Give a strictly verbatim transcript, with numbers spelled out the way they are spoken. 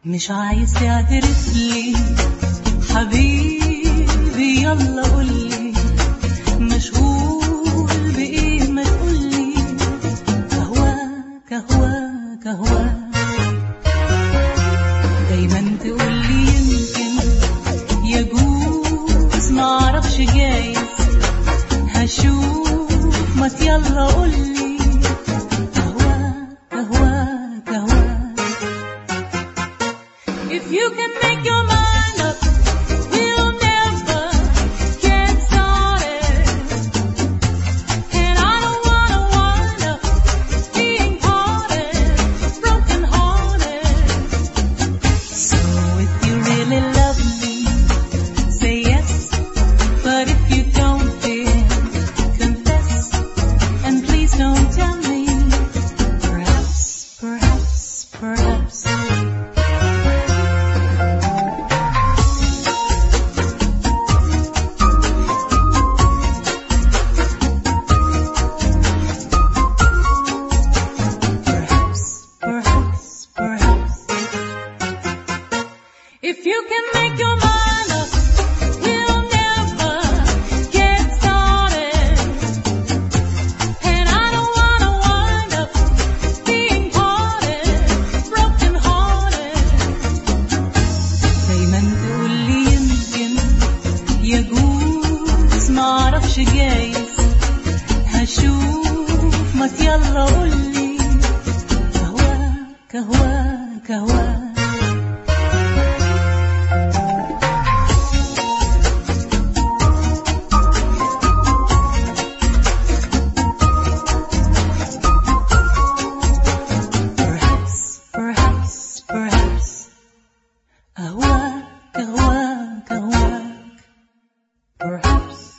مش عايز تعترف لي حبيبي، يلا قولي مشغول بإيه، ما تقولي أهواك أهواك أهواك. دايما تقولي يمكن يجوز معرفش جايز هشوف، ما يلا قولي أهواك أهواك أهواك. If you can make your mind up, we'll never get started. And I don't wanna wind up being parted, broken hearted. So if you really love me, say yes. But if you don't, dear, confess. And please don't tell me, perhaps, perhaps, perhaps. If you can make your mind up, we'll never get started. And I don't wanna wind up being parted, broken hearted. دايما تقولي يمكن يجوز معرفش جايز هشوف، ما يلا قولي أهواك أهواك أهواك. أهواك أهواك أهواك. Perhaps